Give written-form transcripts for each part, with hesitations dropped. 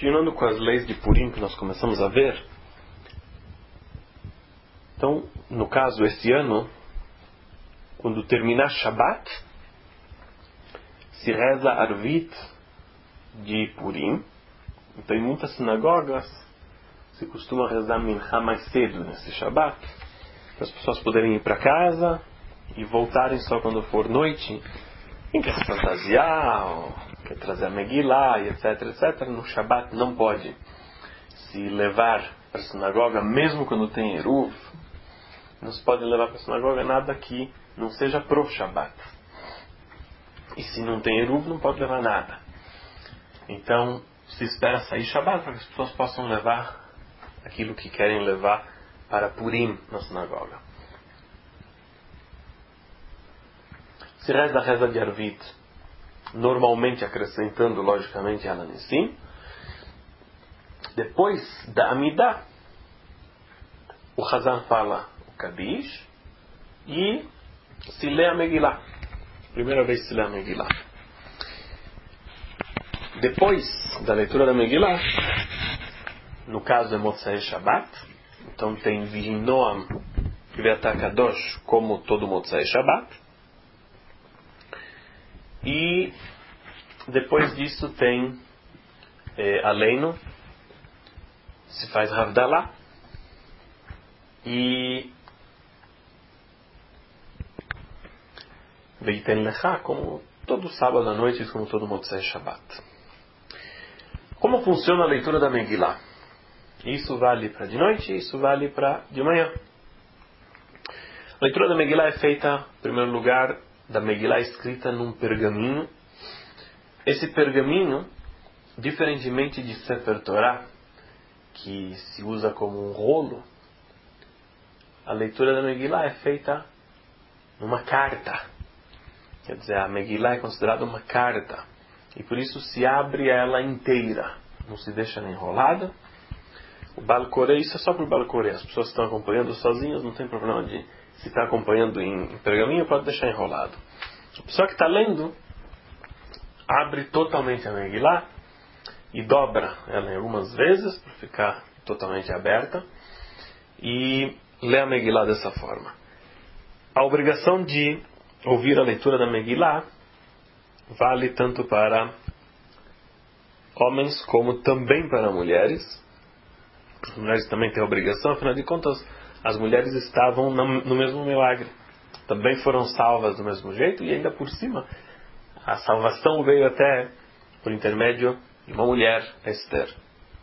Continuando com as leis de Purim que nós começamos a ver. Então, no caso, este ano, quando terminar Shabbat, se reza Arvit de Purim. Então, em muitas sinagogas, se costuma rezar Mincha mais cedo nesse Shabbat, para as pessoas poderem ir para casa e voltarem só quando for noite. Quem quer se fantasiar, ou quer trazer a Megillah, e etc, etc, no Shabbat não pode se levar para a sinagoga, mesmo quando tem Eruv. Não se pode levar para a sinagoga nada que não seja pro Shabbat. E se não tem Eruv, não pode levar nada. Então, se espera sair Shabbat para que as pessoas possam levar aquilo que querem levar para Purim na sinagoga. Se reza a reza de Arvit, normalmente acrescentando, logicamente, ela em si. Depois da Amidah, o Hazan fala o Kadish e se lê a Megillah. Primeira vez se lê a Megillah. Depois da leitura da Megillah, no caso é Motzei Shabbat, então tem Vihinoam Kviat Kadosh como todo Motzei Shabbat. E depois disso tem Aleinu, se faz Havdalah e Veiten Lecha, como todo sábado à noite, como todo Motzei Shabbat. Como funciona a leitura da Megillah? Isso vale para de noite e isso vale para de manhã. A leitura da Megillah é feita, em primeiro lugar, da Megillah escrita num pergaminho. Esse pergaminho, diferentemente de Sefer Torah, que se usa como um rolo, a leitura da Megillah é feita numa carta. Quer dizer, a Megillah é considerada uma carta. E por isso se abre ela inteira. Não se deixa nem enrolada. O Baal Koreh, isso é só para o Baal Koreh. As pessoas que estão acompanhando sozinhas, não tem problema de... Se está acompanhando em pergaminho, pode deixar enrolado. A pessoa que está lendo, abre totalmente a Megillah e dobra ela em algumas vezes, para ficar totalmente aberta, e lê a Megillah dessa forma. A obrigação de ouvir a leitura da Megillah vale tanto para homens como também para mulheres. As mulheres também têm a obrigação, afinal de contas, as mulheres estavam no mesmo milagre. Também foram salvas do mesmo jeito e ainda por cima a salvação veio até por intermédio de uma mulher, Esther.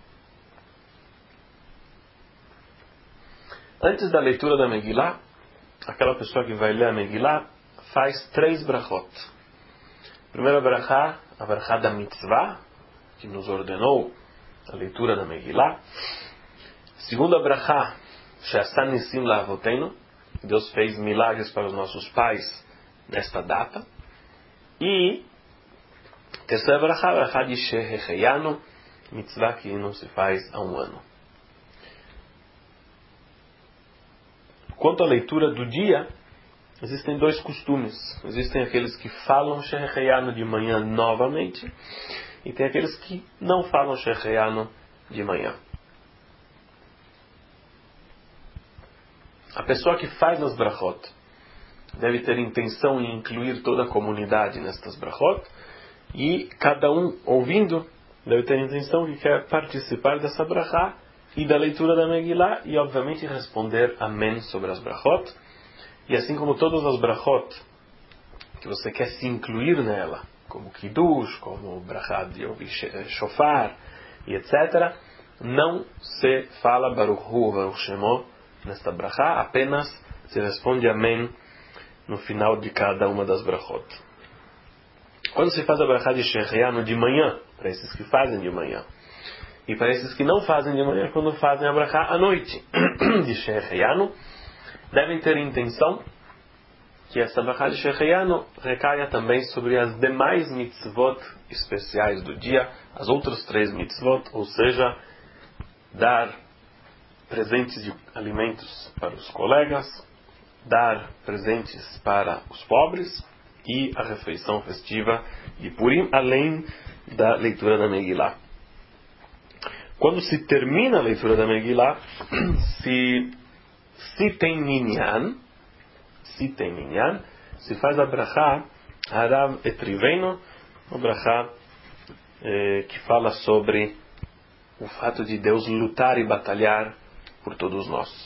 Antes da leitura da Megillah, aquela pessoa que vai ler a Megillah faz 3 brachot. Primeira brachá, a brachá da mitzvah, que nos ordenou a leitura da Megillah. Segunda brachá, She'asa Nisim La'avoteinu, Deus fez milagres para os nossos pais nesta data. E terceira brachá, brachá de Shehecheyanu, mitzvah que não se faz há um ano. Quanto à leitura do dia, existem 2 costumes. Existem aqueles que falam Shehecheyanu de manhã novamente, e tem aqueles que não falam Shehecheyanu de manhã. A pessoa que faz as brachot deve ter intenção em incluir toda a comunidade nestas brachot, e cada um ouvindo deve ter intenção que quer participar dessa brachá e da leitura da Megillah e obviamente responder amém sobre as brachot. E assim como todas as brachot que você quer se incluir nela, como Kiddush, como brachá de ouvir shofar e etc., não se fala Baruch Hu, Baruch Shemo nesta brachá, apenas se responde amém no final de cada uma das brachot. Quando se faz a brachá de Shehecheyanu de manhã, para esses que fazem de manhã, e para esses que não fazem de manhã, quando fazem a brachá à noite de Shehecheyanu, devem ter intenção que essa brachá de Shehecheyanu recaia também sobre as demais mitzvot especiais do dia, as outras 3 mitzvot, ou seja, dar presentes de alimentos para os colegas, dar presentes para os pobres e a refeição festiva de Purim, além da leitura da Megillah. quando se termina a leitura da Megillah, se tem minyan, se faz a brachá Harav Etriveno, uma brachá que fala sobre o fato de Deus lutar e batalhar por todos nós.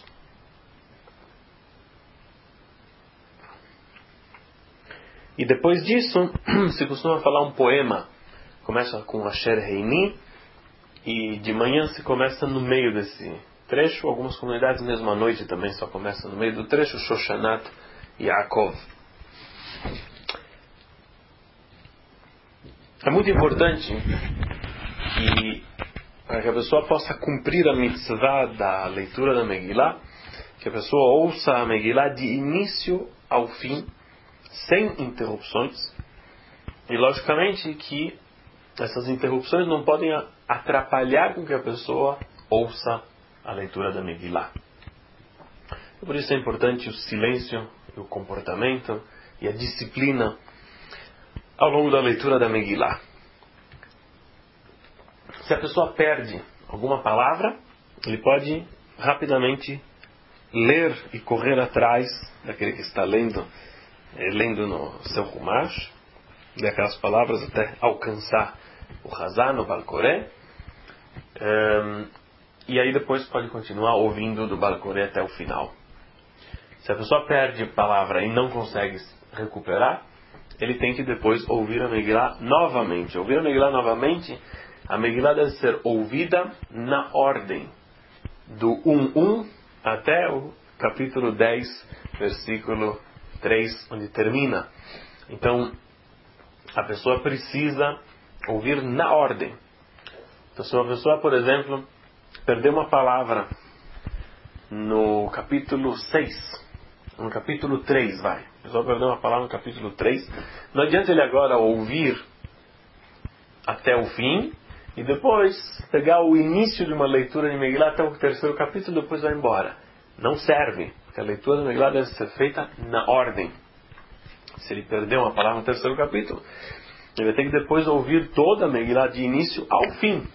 E depois disso, se costuma falar um poema. Começa com Asher Reini, e de manhã se começa no meio desse trecho. Algumas comunidades mesmo à noite também só começam no meio do trecho, Shoshanat Yaakov. É muito importante para que a pessoa possa cumprir a mitzvah da leitura da Megillah, que a pessoa ouça a Megillah de início ao fim, sem interrupções. E logicamente que essas interrupções não podem atrapalhar com que a pessoa ouça a leitura da Megillah. E por isso é importante o silêncio, o comportamento e a disciplina ao longo da leitura da Megillah. Se a pessoa perde alguma palavra, ele pode rapidamente ler e correr atrás daquele que está lendo no seu Humash, daquelas palavras até alcançar o Hazan, o Balcoré, e aí depois pode continuar ouvindo do Balcoré até o final. Se a pessoa perde a palavra e não consegue recuperar, ele tem que depois ouvir a Megillah novamente. Ouvir a Megillah novamente, a Megillah deve ser ouvida na ordem do 1.1 até o capítulo 10, versículo 3, onde termina. Então, a pessoa precisa ouvir na ordem. Então, se uma pessoa, por exemplo, perdeu uma palavra no capítulo 6, no capítulo 3, a pessoa perdeu uma palavra no capítulo 3, não adianta ele agora ouvir até o fim e depois pegar o início de uma leitura de Megillah até o terceiro capítulo e depois vai embora. Não serve, porque a leitura de Megillah deve ser feita na ordem. Se ele perdeu uma palavra no terceiro capítulo, ele vai ter que depois ouvir toda a Megillah de início ao fim.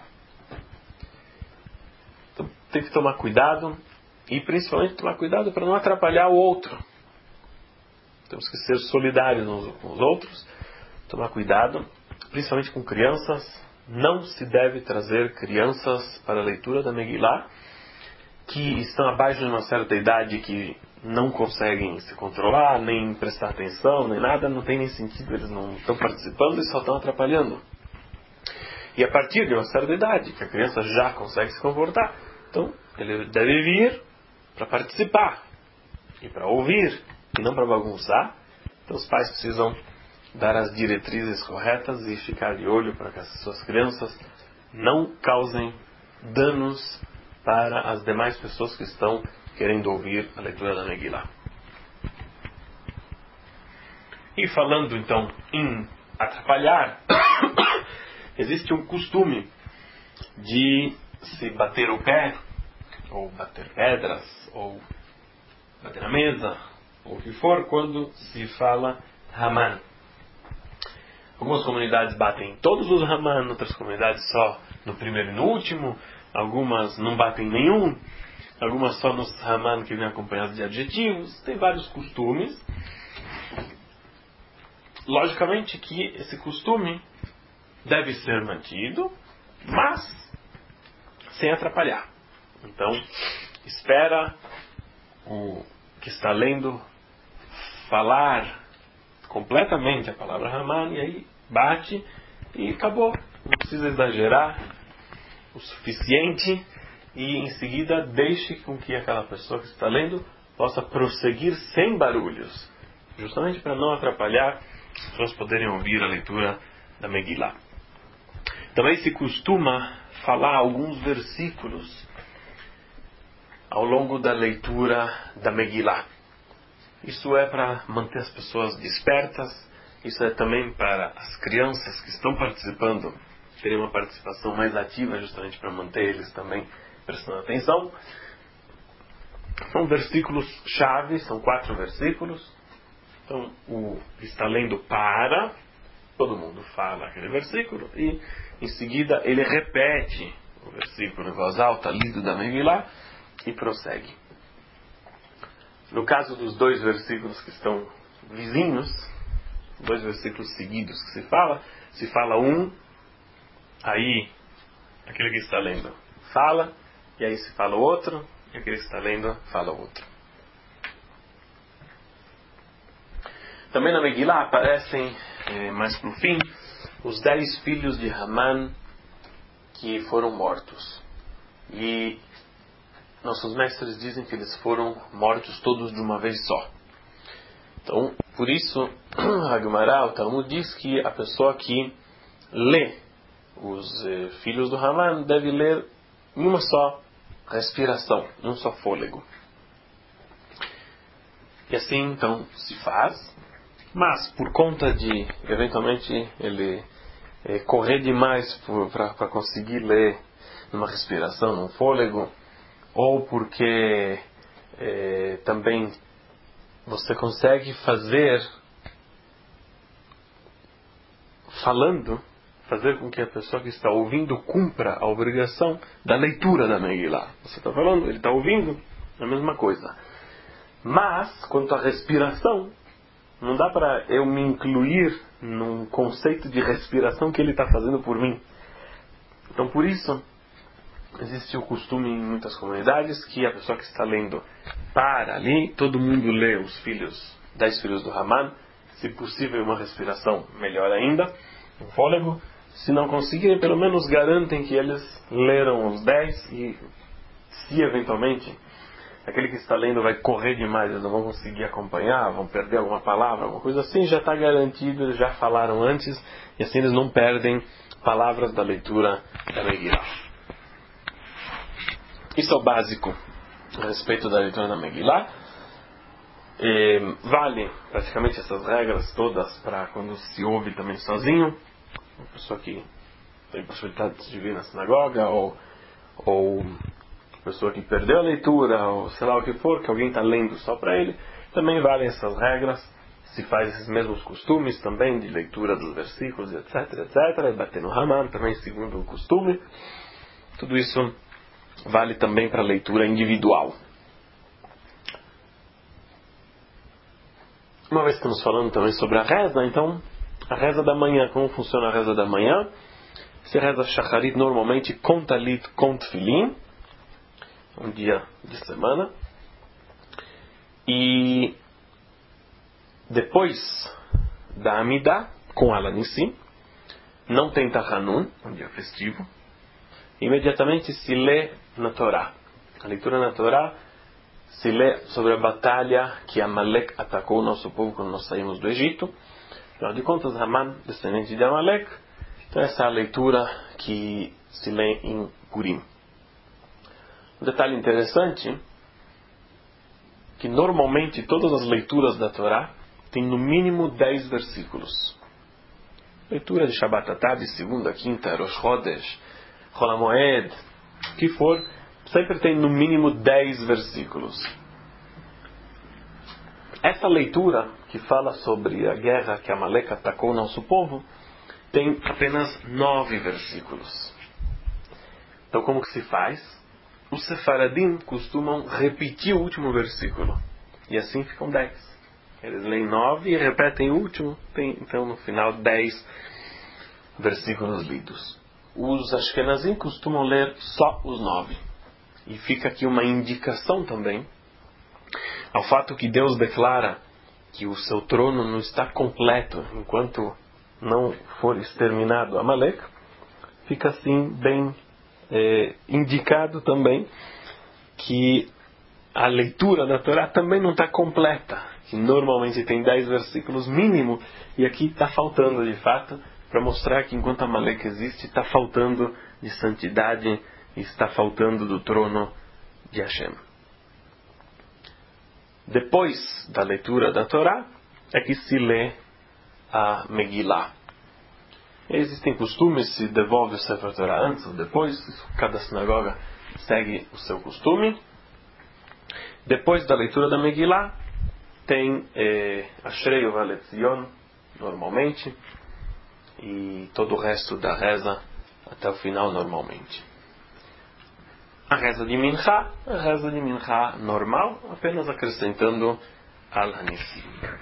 Então tem que tomar cuidado, e principalmente tomar cuidado para não atrapalhar o outro. Temos que ser solidários uns com os outros, tomar cuidado, principalmente com crianças. Não se deve trazer crianças para a leitura da Megillah que estão abaixo de uma certa idade, que não conseguem se controlar, nem prestar atenção, nem nada. Não tem nem sentido, eles não estão participando e só estão atrapalhando. E a partir de uma certa idade, que a criança já consegue se comportar, então ele deve vir para participar e para ouvir e não para bagunçar. Então os pais precisam dar as diretrizes corretas e ficar de olho para que as suas crianças não causem danos para as demais pessoas que estão querendo ouvir a leitura da Megillah. E falando então em atrapalhar, existe um costume de se bater o pé, ou bater pedras, ou bater na mesa, ou o que for, quando se fala Haman. Algumas comunidades batem todos os Haman, outras comunidades só no primeiro e no último, algumas não batem nenhum, algumas só nos Haman que vem acompanhados de adjetivos. Tem vários costumes. Logicamente que esse costume deve ser mantido, mas sem atrapalhar. Então, espera o que está lendo falar completamente a palavra Haman, e aí bate e acabou. Não precisa exagerar o suficiente, e em seguida deixe com que aquela pessoa que está lendo possa prosseguir sem barulhos, justamente para não atrapalhar as pessoas poderem ouvir a leitura da Megillah. Também se costuma falar alguns versículos ao longo da leitura da Megillah. Isso é para manter as pessoas despertas, isso é também para as crianças que estão participando terem uma participação mais ativa, justamente para manter eles também prestando atenção. São versículos-chave, são 4 versículos. Então, o que está lendo para, todo mundo fala aquele versículo, e em seguida ele repete o versículo em voz alta, lido da Megillah, e prossegue. No caso dos dois versículos que estão vizinhos, dois versículos seguidos que se fala um, aí aquele que está lendo fala, e aí se fala o outro, e aquele que está lendo fala o outro. Também na Megillah aparecem, mais para o fim, os 10 filhos de Haman que foram mortos. E nossos mestres dizem que eles foram mortos todos de uma vez só. Então, por isso, a Gemara, o Talmud diz que a pessoa que lê os filhos do Haman deve ler em uma só respiração, em um só fôlego. E assim, então, se faz. Mas, por conta de, eventualmente, ele correr demais para conseguir ler numa respiração, num fôlego, ou porque também você consegue fazer fazer com que a pessoa que está ouvindo cumpra a obrigação da leitura da Megillah. Você está falando, ele está ouvindo, é a mesma coisa. Mas, quanto à respiração, não dá para eu me incluir num conceito de respiração que ele está fazendo por mim. Então, por isso, existe o costume em muitas comunidades que a pessoa que está lendo para ali, todo mundo lê os 10 filhos do Haman, se possível uma respiração, melhor ainda, um fôlego. Se não conseguirem, pelo menos garantem que eles leram os 10 e, se eventualmente aquele que está lendo vai correr demais, eles não vão conseguir acompanhar, vão perder alguma palavra, alguma coisa assim, já está garantido, eles já falaram antes, e assim eles não perdem palavras da leitura da Megillah. Isso é o básico a respeito da leitura da Megillah. Vale praticamente essas regras todas para quando se ouve também sozinho, uma pessoa que tem possibilidade de vir na sinagoga, ou pessoa que perdeu a leitura, ou sei lá o que for, que alguém está lendo só para ele, também valem essas regras. Se faz esses mesmos costumes também de leitura dos versículos, etc, etc, bater no Haman também segundo o costume. Tudo isso vale também para a leitura individual. Uma vez que estamos falando também sobre a reza, então, a reza da manhã, como funciona a reza da manhã? Se reza Shacharit normalmente com Talit, com Tefilin, um dia de semana, e depois da Amidah, com ela em si, não tem Tachanun, um dia festivo, imediatamente se lê na Torá. A leitura na Torá se lê sobre a batalha que Amalek atacou o nosso povo quando nós saímos do Egito. Afinal de contas, Haman, descendente de Amalek, então essa é a leitura que se lê em Purim. Um detalhe interessante, que normalmente todas as leituras da Torá têm no mínimo 10 versículos. Leitura de Shabbat Atad, segunda, quinta, Rosh Chodesh, Chol HaMoed, o que for, sempre tem no mínimo 10 versículos. Essa leitura, que fala sobre a guerra que Amalek atacou o nosso povo, tem apenas 9 versículos. Então como que se faz? Os sefaradim costumam repetir o último versículo. E assim ficam 10. Eles leem 9 e repetem o último. Tem, então, no final, 10 versículos lidos. Os ashkenazim costumam ler só os 9. E fica aqui uma indicação também ao fato que Deus declara que o seu trono não está completo enquanto não for exterminado Amalek. Fica assim bem indicado também que a leitura da Torá também não está completa, que normalmente tem 10 versículos mínimo, e aqui está faltando de fato, para mostrar que enquanto Amalek existe, está faltando de santidade, e está faltando do trono de Hashem. Depois da leitura da Torá, é que se lê a Megillah. Existem costumes, se devolve o Sefer Torah antes ou depois, cada sinagoga segue o seu costume. Depois da leitura da Megillah, tem Ashrei Uva Letzion, normalmente, e todo o resto da reza até o final, normalmente. a reza de Minha normal, apenas acrescentando Al-Hanifi.